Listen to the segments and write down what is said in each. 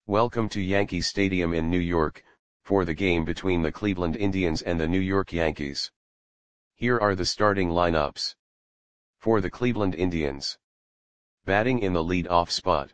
Welcome to Yankee Stadium in New York, for the game between the Cleveland Indians and the New York Yankees. Here are the starting lineups. For the Cleveland Indians. Batting in the lead-off spot.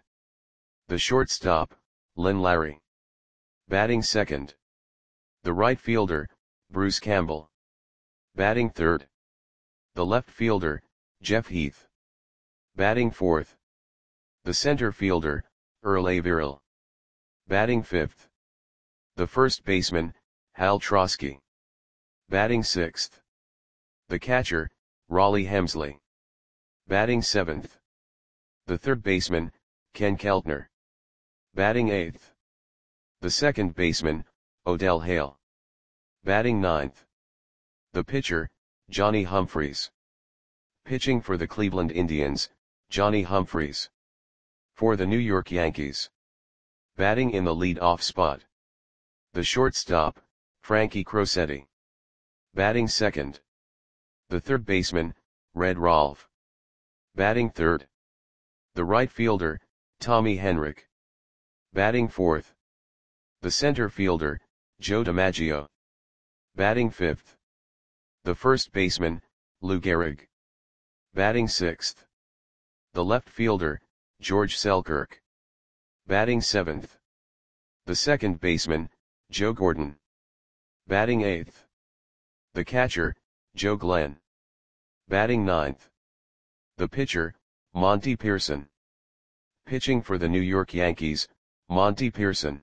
The shortstop, Lynn Larry. Batting second. The right fielder, Bruce Campbell. Batting third. The left fielder, Jeff Heath. Batting fourth. The center fielder, Earl Averill. Batting fifth. The first baseman, Hal Trosky. Batting sixth. The catcher, Rollie Hemsley. Batting seventh. The third baseman, Ken Keltner. Batting eighth. The second baseman, Odell Hale. Batting ninth. The pitcher, Johnny Humphreys. Pitching for the Cleveland Indians, Johnny Humphreys. For the New York Yankees. Batting in the lead-off spot. The shortstop, Frankie Crosetti. Batting second. The third baseman, Red Rolfe. Batting third. The right fielder, Tommy Henrich. Batting fourth. The center fielder, Joe DiMaggio. Batting fifth. The first baseman, Lou Gehrig. Batting sixth. The left fielder, George Selkirk. Batting seventh. The second baseman, Joe Gordon. Batting eighth. The catcher, Joe Glenn. Batting ninth. The pitcher, Monty Pearson. Pitching for the New York Yankees, Monty Pearson.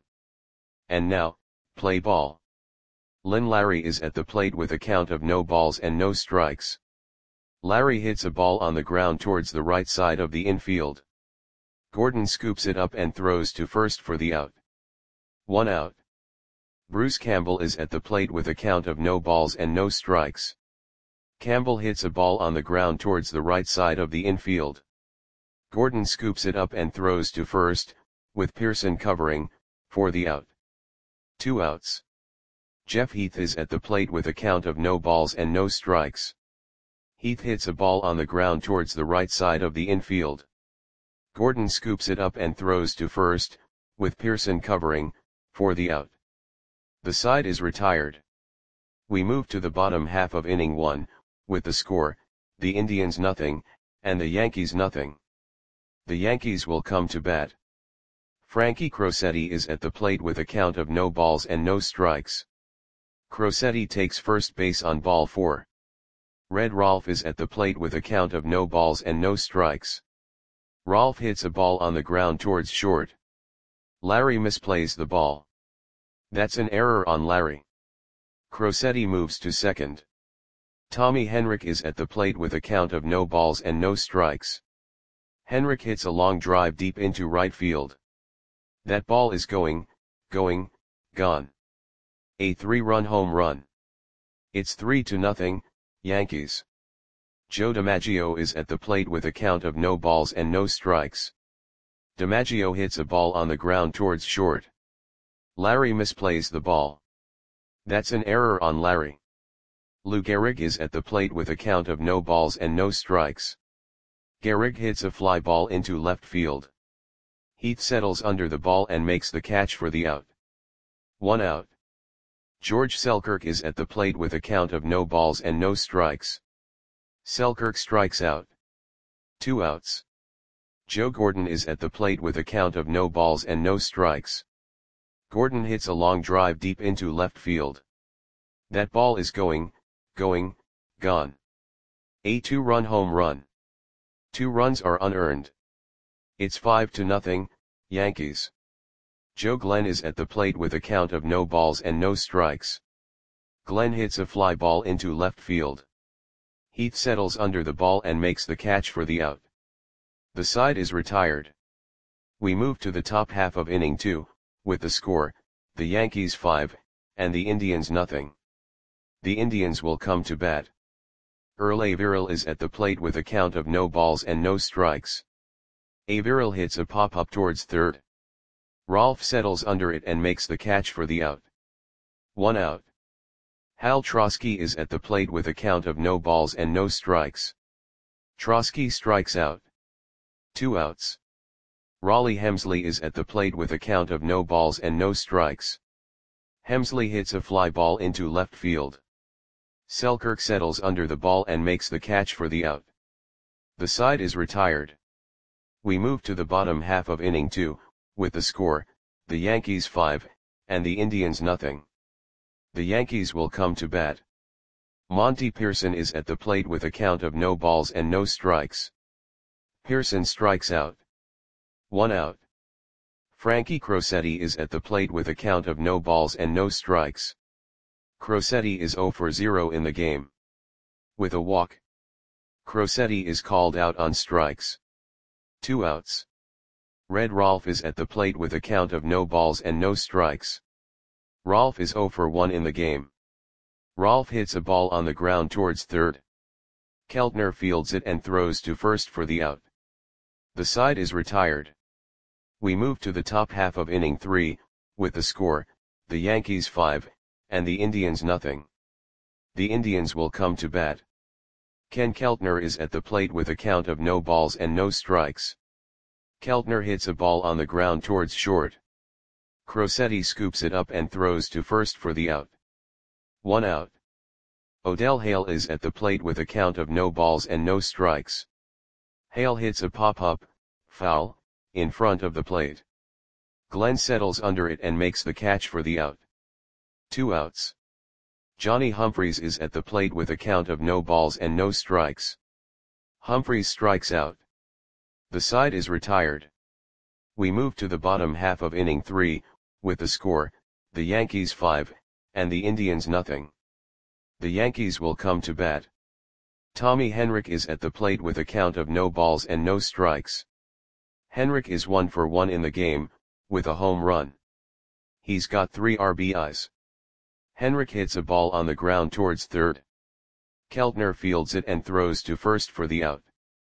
And now, play ball. Lynn Larry is at the plate with a count of no balls and no strikes. Larry hits a ball on the ground towards the right side of the infield. Gordon scoops it up and throws to first for the out. 1 out. Bruce Campbell is at the plate with a count of no balls and no strikes. Campbell hits a ball on the ground towards the right side of the infield. Gordon scoops it up and throws to first, with Pearson covering, for the out. 2 outs. Jeff Heath is at the plate with a count of no balls and no strikes. Heath hits a ball on the ground towards the right side of the infield. Gordon scoops it up and throws to first, with Pearson covering, for the out. The side is retired. We move to the bottom half of inning 1, with the score, the Indians nothing, and the Yankees nothing. The Yankees will come to bat. Frankie Crosetti is at the plate with a count of no balls and no strikes. Crosetti takes first base on ball 4. Red Rolfe is at the plate with a count of no balls and no strikes. Rolfe hits a ball on the ground towards short. Larry misplays the ball. That's an error on Larry. Crosetti moves to second. Tommy Henrich is at the plate with a count of no balls and no strikes. Henrich hits a long drive deep into right field. That ball is gone. A 3-run home run. It's 3-0, Yankees. Joe DiMaggio is at the plate with a count of no balls and no strikes. DiMaggio hits a ball on the ground towards short. Larry misplays the ball. That's an error on Larry. Lou Gehrig is at the plate with a count of no balls and no strikes. Gehrig hits a fly ball into left field. Heath settles under the ball and makes the catch for the out. 1 out. George Selkirk is at the plate with a count of no balls and no strikes. Selkirk strikes out. 2 outs. Joe Gordon is at the plate with a count of no balls and no strikes. Gordon hits a long drive deep into left field. That ball is gone. A 2-run home run. 2 runs are unearned. It's 5-0, Yankees. Joe Glenn is at the plate with a count of no balls and no strikes. Glenn hits a fly ball into left field. Heath settles under the ball and makes the catch for the out. The side is retired. We move to the top half of inning 2, with the score, the Yankees 5, and the Indians nothing. The Indians will come to bat. Earl Averill is at the plate with a count of no balls and no strikes. Averill hits a pop-up towards third. Rolfe settles under it and makes the catch for the out. 1 out. Hal Trosky is at the plate with a count of no balls and no strikes. Trosky strikes out. 2 outs. Raleigh Hemsley is at the plate with a count of no balls and no strikes. Hemsley hits a fly ball into left field. Selkirk settles under the ball and makes the catch for the out. The side is retired. We move to the bottom half of inning 2, with the score, the Yankees 5, and the Indians nothing. The Yankees will come to bat. Monty Pearson is at the plate with a count of no balls and no strikes. Pearson strikes out. 1 out. Frankie Crosetti is at the plate with a count of no balls and no strikes. Crosetti is 0 for 0 in the game. With a walk, Crosetti is called out on strikes. 2 outs. Red Rolfe is at the plate with a count of no balls and no strikes. Rolfe is 0 for 1 in the game. Rolfe hits a ball on the ground towards third. Keltner fields it and throws to first for the out. The side is retired. We move to the top half of inning 3, with the score, the Yankees 5, and the Indians nothing. The Indians will come to bat. Ken Keltner is at the plate with a count of no balls and no strikes. Keltner hits a ball on the ground towards short. Crosetti scoops it up and throws to first for the out. 1 out. Odell Hale is at the plate with a count of no balls and no strikes. Hale hits a pop-up, foul, in front of the plate. Glenn settles under it and makes the catch for the out. 2 outs. Johnny Humphreys is at the plate with a count of no balls and no strikes. Humphreys strikes out. The side is retired. We move to the bottom half of inning 3, with the score, the Yankees 5, and the Indians nothing. The Yankees will come to bat. Tommy Henrich is at the plate with a count of no balls and no strikes. Henrich is 1 for 1 in the game, with a home run. He's got 3 RBIs. Henrich hits a ball on the ground towards third. Keltner fields it and throws to first for the out.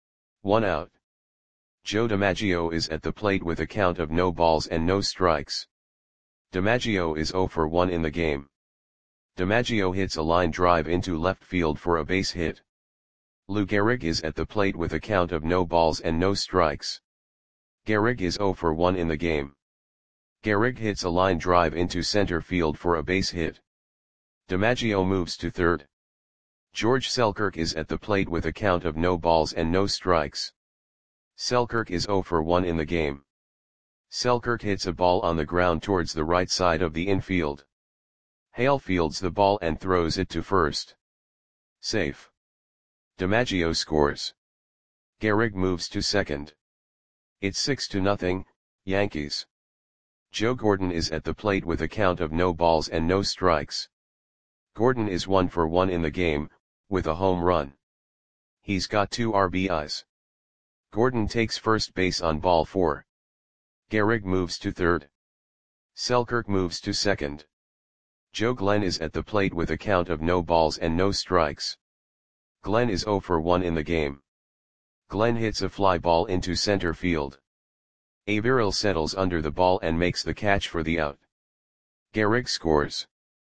1 out. Joe DiMaggio is at the plate with a count of no balls and no strikes. DiMaggio is 0 for 1 in the game. DiMaggio hits a line drive into left field for a base hit. Lou Gehrig is at the plate with a count of no balls and no strikes. Gehrig is 0 for 1 in the game. Gehrig hits a line drive into center field for a base hit. DiMaggio moves to third. George Selkirk is at the plate with a count of no balls and no strikes. Selkirk is 0 for 1 in the game. Selkirk hits a ball on the ground towards the right side of the infield. Hale fields the ball and throws it to first. Safe. DiMaggio scores. Gehrig moves to second. It's 6-0, Yankees. Joe Gordon is at the plate with a count of no balls and no strikes. Gordon is 1 for 1 in the game, with a home run. He's got 2 RBIs. Gordon takes first base on ball 4. Gehrig moves to third. Selkirk moves to second. Joe Glenn is at the plate with a count of no balls and no strikes. Glenn is 0 for 1 in the game. Glenn hits a fly ball into center field. Averill settles under the ball and makes the catch for the out. Gehrig scores.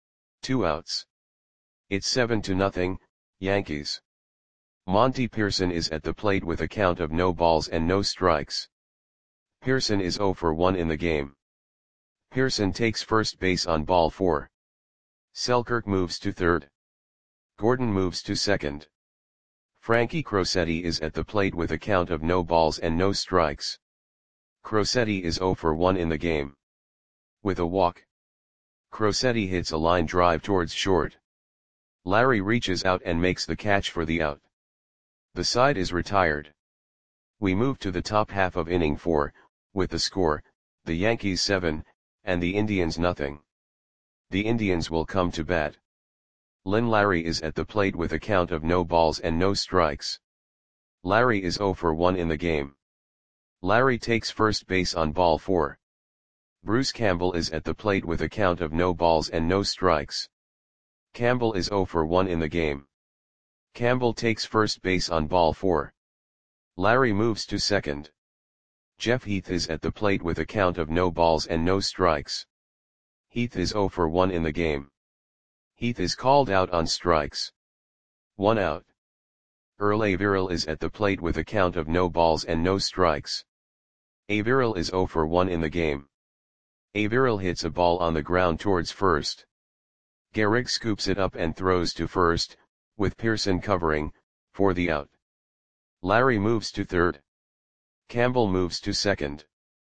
2 outs. It's 7-0, Yankees. Monty Pearson is at the plate with a count of no balls and no strikes. Pearson is 0 for 1 in the game. Pearson takes first base on ball 4. Selkirk moves to third. Gordon moves to second. Frankie Crosetti is at the plate with a count of no balls and no strikes. Crosetti is 0 for 1 in the game. With a walk, Crosetti hits a line drive towards short. Larry reaches out and makes the catch for the out. The side is retired. We move to the top half of inning 4, with the score, the Yankees 7, and the Indians nothing. The Indians will come to bat. Lynn Larry is at the plate with a count of no balls and no strikes. Larry is 0 for 1 in the game. Larry takes first base on ball 4. Bruce Campbell is at the plate with a count of no balls and no strikes. Campbell is 0 for 1 in the game. Campbell takes first base on ball 4. Larry moves to second. Jeff Heath is at the plate with a count of no balls and no strikes. Heath is 0 for 1 in the game. Heath is called out on strikes. 1 out. Earl Averill is at the plate with a count of no balls and no strikes. Averill is 0 for 1 in the game. Averill hits a ball on the ground towards first. Gehrig scoops it up and throws to first, with Pearson covering, for the out. Larry moves to third. Campbell moves to second.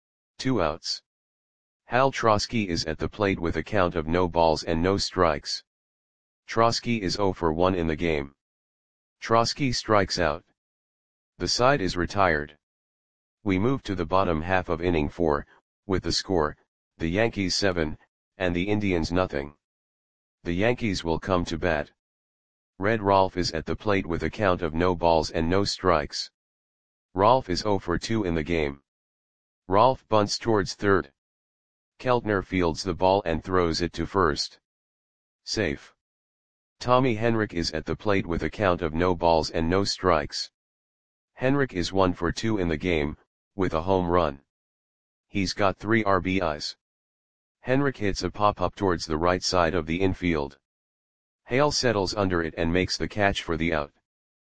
2 outs. Hal Trosky is at the plate with a count of no balls and no strikes. Trosky is 0 for 1 in the game. Trosky strikes out. The side is retired. We move to the bottom half of inning 4, with the score, the Yankees 7, and the Indians nothing. The Yankees will come to bat. Red Rolf is at the plate with a count of no balls and no strikes. Rolf is 0 for 2 in the game. Rolf bunts towards third. Keltner fields the ball and throws it to first. Safe. Tommy Henrich is at the plate with a count of no balls and no strikes. Henrich is 1 for 2 in the game, with a home run. He's got 3 RBIs. Henrich hits a pop-up towards the right side of the infield. Hale settles under it and makes the catch for the out.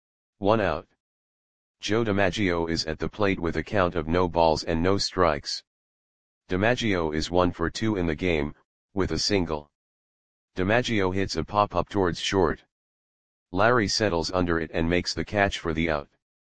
1 out. Joe DiMaggio is at the plate with a count of no balls and no strikes. DiMaggio is 1 for 2 in the game, with a single. DiMaggio hits a pop-up towards short. Larry settles under it and makes the catch for the out.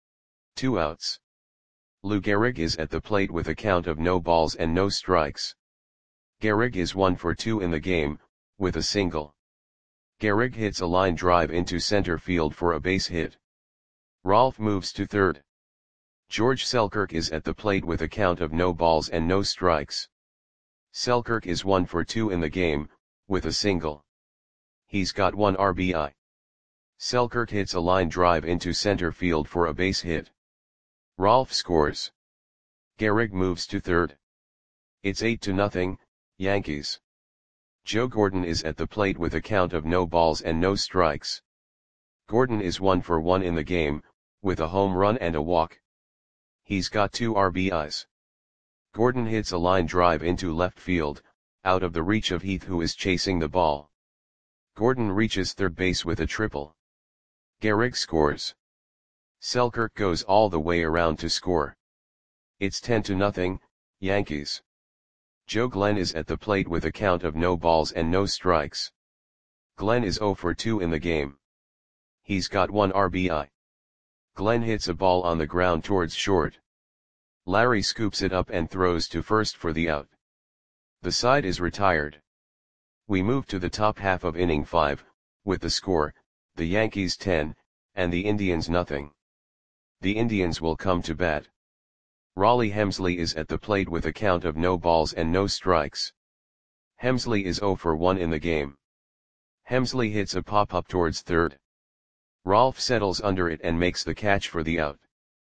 2 outs. Lou Gehrig is at the plate with a count of no balls and no strikes. Gehrig is 1 for 2 in the game, with a single. Gehrig hits a line drive into center field for a base hit. Rolf moves to third. George Selkirk is at the plate with a count of no balls and no strikes. Selkirk is 1 for 2 in the game, with a single. He's got 1 RBI. Selkirk hits a line drive into center field for a base hit. Rolf scores. Gehrig moves to third. It's 8-0, Yankees. Joe Gordon is at the plate with a count of no balls and no strikes. Gordon is 1 for 1 in the game, with a home run and a walk. He's got 2 RBIs. Gordon hits a line drive into left field, out of the reach of Heath, who is chasing the ball. Gordon reaches third base with a triple. Gehrig scores. Selkirk goes all the way around to score. It's 10-0, Yankees. Joe Glenn is at the plate with a count of no balls and no strikes. Glenn is 0 for 2 in the game. He's got 1 RBI. Glenn hits a ball on the ground towards short. Larry scoops it up and throws to first for the out. The side is retired. We move to the top half of inning 5, with the score, the Yankees 10, and the Indians nothing. The Indians will come to bat. Raleigh Hemsley is at the plate with a count of no balls and no strikes. Hemsley is 0 for 1 in the game. Hemsley hits a pop-up towards third. Rolf settles under it and makes the catch for the out.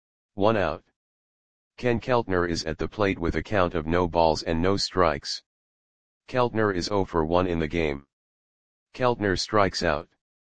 1 out. Ken Keltner is at the plate with a count of no balls and no strikes. Keltner is 0 for 1 in the game. Keltner strikes out.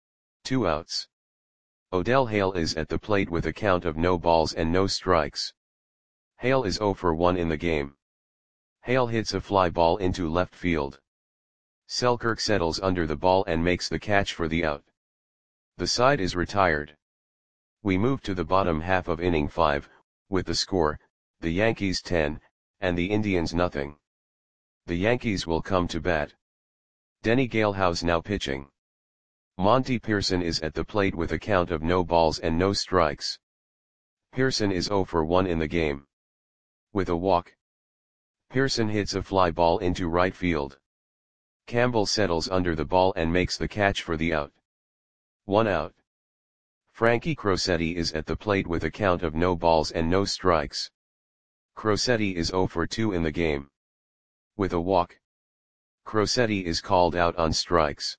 2 outs. Odell Hale is at the plate with a count of no balls and no strikes. Hale is 0 for 1 in the game. Hale hits a fly ball into left field. Selkirk settles under the ball and makes the catch for the out. The side is retired. We move to the bottom half of inning 5, with the score, the Yankees 10, and the Indians nothing. The Yankees will come to bat. Denny Galehouse now pitching. Monty Pearson is at the plate with a count of no balls and no strikes. Pearson is 0 for 1 in the game. With a walk. Pearson hits a fly ball into right field. Campbell settles under the ball and makes the catch for the out. 1 out. Frankie Crosetti is at the plate with a count of no balls and no strikes. Crosetti is 0 for 2 in the game. With a walk. Crosetti is called out on strikes.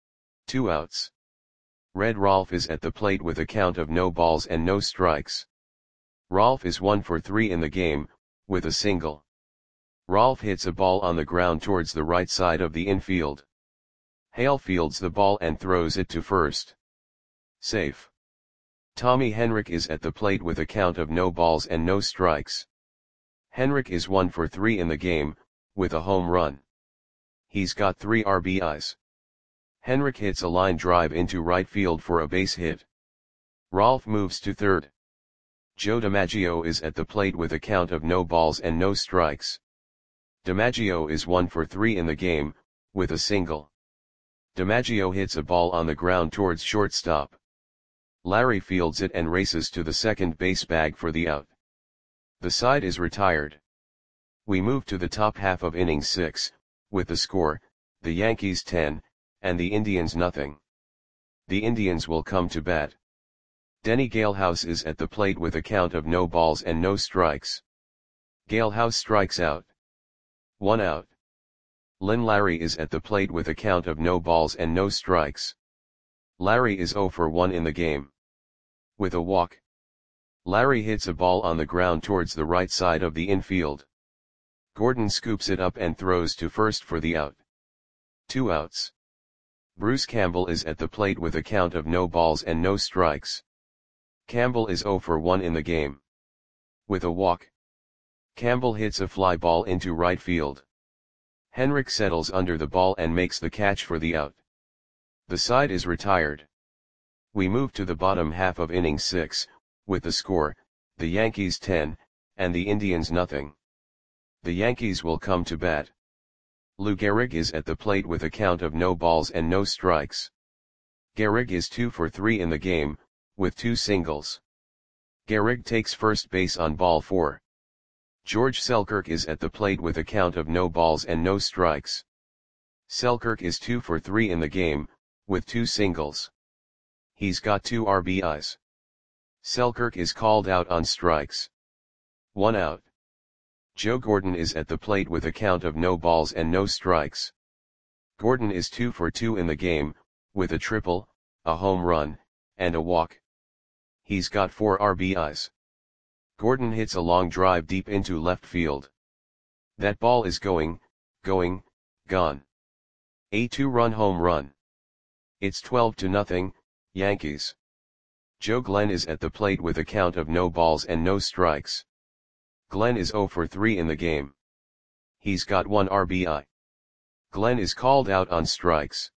2 outs. Red Rolf is at the plate with a count of no balls and no strikes. Rolf is 1 for 3 in the game, with a single. Rolf hits a ball on the ground towards the right side of the infield. Hale fields the ball and throws it to first. Safe. Tommy Henrich is at the plate with a count of no balls and no strikes. Henrich is 1 for 3 in the game, with a home run. He's got 3 RBIs. Henrich hits a line drive into right field for a base hit. Rolf moves to third. Joe DiMaggio is at the plate with a count of no balls and no strikes. DiMaggio is 1 for 3 in the game, with a single. DiMaggio hits a ball on the ground towards shortstop. Larry fields it and races to the second base bag for the out. The side is retired. We move to the top half of inning 6, with the score, the Yankees 10, and the Indians nothing. The Indians will come to bat. Denny Galehouse is at the plate with a count of no balls and no strikes. Galehouse strikes out. 1 out. Lynn Larry is at the plate with a count of no balls and no strikes. Larry is 0 for 1 in the game. With a walk. Larry hits a ball on the ground towards the right side of the infield. Gordon scoops it up and throws to first for the out. 2 outs. Bruce Campbell is at the plate with a count of no balls and no strikes. Campbell is 0 for 1 in the game. With a walk. Campbell hits a fly ball into right field. Henrik settles under the ball and makes the catch for the out. The side is retired. We move to the bottom half of inning 6, with the score, the Yankees 10, and the Indians nothing. The Yankees will come to bat. Lou Gehrig is at the plate with a count of no balls and no strikes. Gehrig is 2 for 3 in the game, with 2 singles. Gehrig takes first base on ball 4. George Selkirk is at the plate with a count of no balls and no strikes. Selkirk is 2 for 3 in the game, with 2 singles. He's got 2 RBIs. Selkirk is called out on strikes. 1 out. Joe Gordon is at the plate with a count of no balls and no strikes. Gordon is 2 for 2 in the game, with a triple, a home run, and a walk. He's got 4 RBIs. Gordon hits a long drive deep into left field. That ball is going, gone. A 2-run home run. It's 12-0, Yankees. Joe Glenn is at the plate with a count of no balls and no strikes. Glenn is 0 for 3 in the game. He's got 1 RBI. Glenn is called out on strikes.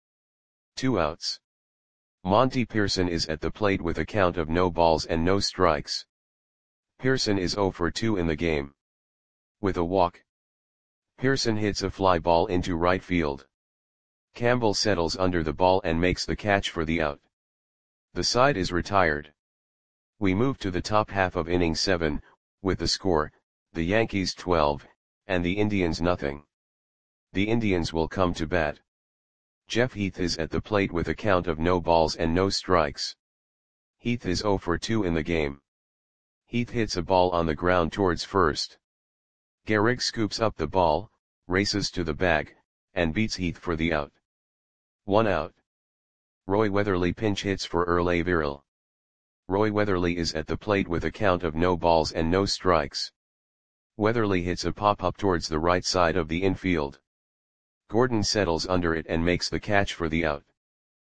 2 outs. Monty Pearson is at the plate with a count of no balls and no strikes. Pearson is 0 for 2 in the game. With a walk. Pearson hits a fly ball into right field. Campbell settles under the ball and makes the catch for the out. The side is retired. We move to the top half of inning 7, with the score, the Yankees 12, and the Indians nothing. The Indians will come to bat. Jeff Heath is at the plate with a count of no balls and no strikes. Heath is 0 for 2 in the game. Heath hits a ball on the ground towards first. Gehrig scoops up the ball, races to the bag, and beats Heath for the out. 1 out. Roy Weatherly pinch hits for Erlay Viril. Roy Weatherly is at the plate with a count of no balls and no strikes. Weatherly hits a pop-up towards the right side of the infield. Gordon settles under it and makes the catch for the out.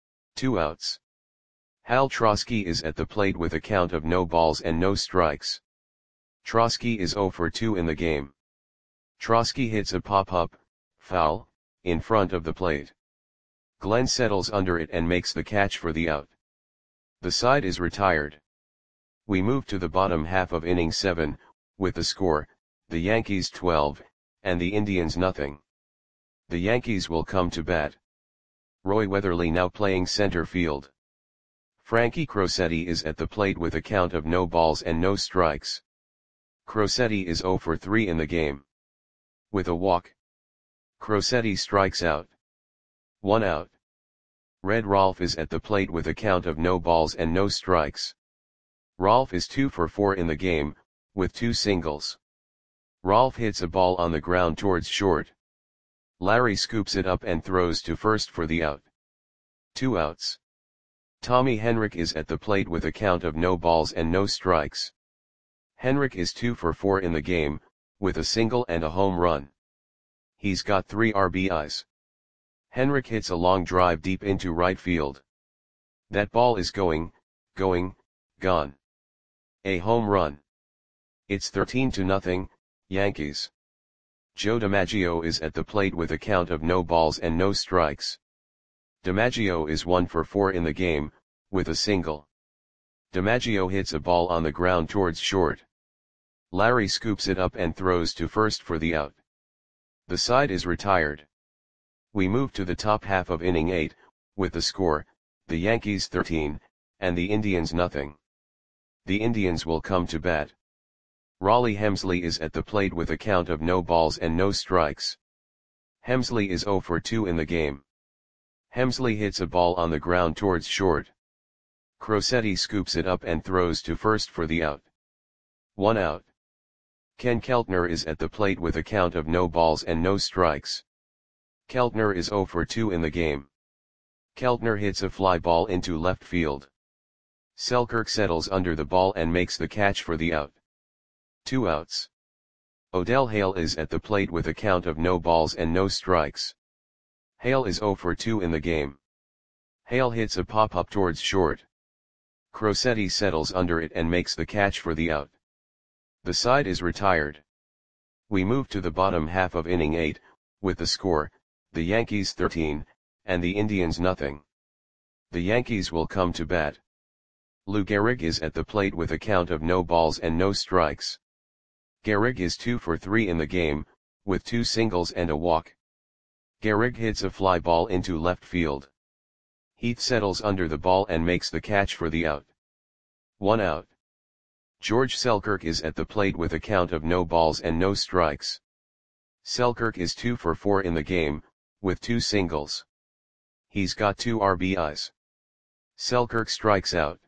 2 outs. Hal Trosky is at the plate with a count of no balls and no strikes. Trosky is 0 for 2 in the game. Trosky hits a pop-up, foul, in front of the plate. Glenn settles under it and makes the catch for the out. The side is retired. We move to the bottom half of inning 7, with the score, the Yankees 12, and the Indians nothing. The Yankees will come to bat. Roy Weatherly now playing center field. Frankie Crosetti is at the plate with a count of no balls and no strikes. Crosetti is 0 for 3 in the game. With a walk. Crosetti strikes out. 1 out. Red Rolfe is at the plate with a count of no balls and no strikes. Rolfe is 2 for 4 in the game, with 2 singles. Rolfe hits a ball on the ground towards short. Larry scoops it up and throws to first for the out. 2 outs. Tommy Henrik is at the plate with a count of no balls and no strikes. Henrik is 2 for 4 in the game, with a single and a home run. He's got 3 RBIs. Henrik hits a long drive deep into right field. That ball is going, gone. A home run. It's 13-0, Yankees. Joe DiMaggio is at the plate with a count of no balls and no strikes. DiMaggio is 1 for 4 in the game, with a single. DiMaggio hits a ball on the ground towards short. Larry scoops it up and throws to first for the out. The side is retired. We move to the top half of inning 8, with the score, the Yankees 13, and the Indians nothing. The Indians will come to bat. Raleigh Hemsley is at the plate with a count of no balls and no strikes. Hemsley is 0 for 2 in the game. Hemsley hits a ball on the ground towards short. Crosetti scoops it up and throws to first for the out. 1 out. Ken Keltner is at the plate with a count of no balls and no strikes. Keltner is 0 for 2 in the game. Keltner hits a fly ball into left field. Selkirk settles under the ball and makes the catch for the out. 2 outs. Odell Hale is at the plate with a count of no balls and no strikes. Hale is 0 for 2 in the game. Hale hits a pop-up towards short. Crosetti settles under it and makes the catch for the out. The side is retired. We move to the bottom half of inning 8, with the score, the Yankees 13, and the Indians nothing. The Yankees will come to bat. Lou Gehrig is at the plate with a count of no balls and no strikes. Gehrig is 2 for 3 in the game, with 2 singles and a walk. Gehrig hits a fly ball into left field. Heath settles under the ball and makes the catch for the out. 1 out. George Selkirk is at the plate with a count of no balls and no strikes. Selkirk is 2 for 4 in the game, with 2 singles. He's got 2 RBIs. Selkirk strikes out.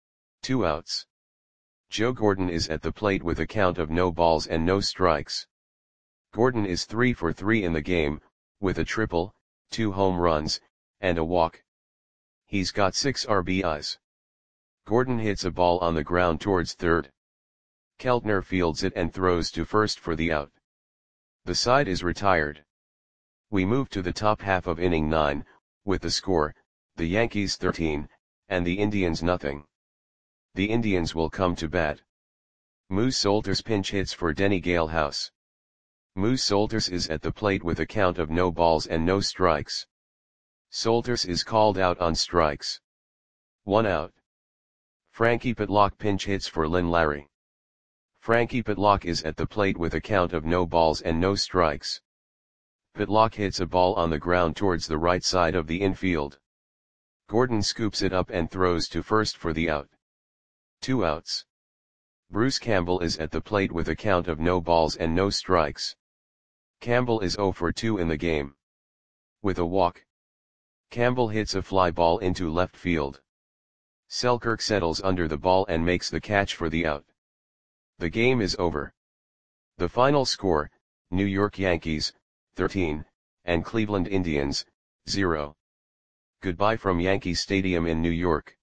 2 outs. Joe Gordon is at the plate with a count of no balls and no strikes. Gordon is 3 for 3 in the game, with a triple, 2 home runs, and a walk. He's got 6 RBIs. Gordon hits a ball on the ground towards third. Keltner fields it and throws to first for the out. The side is retired. We move to the top half of inning 9, with the score, the Yankees 13, and the Indians nothing. The Indians will come to bat. Moose Solters pinch hits for Denny Galehouse. Moose Solters is at the plate with a count of no balls and no strikes. Solters is called out on strikes. 1 out. Frankie Pitlock pinch hits for Lynn Larry. Frankie Pitlock is at the plate with a count of no balls and no strikes. Pitlock hits a ball on the ground towards the right side of the infield. Gordon scoops it up and throws to first for the out. 2 outs. Bruce Campbell is at the plate with a count of no balls and no strikes. Campbell is 0 for 2 in the game. With a walk. Campbell hits a fly ball into left field. Selkirk settles under the ball and makes the catch for the out. The game is over. The final score, New York Yankees, 13, and Cleveland Indians, 0. Goodbye from Yankee Stadium in New York.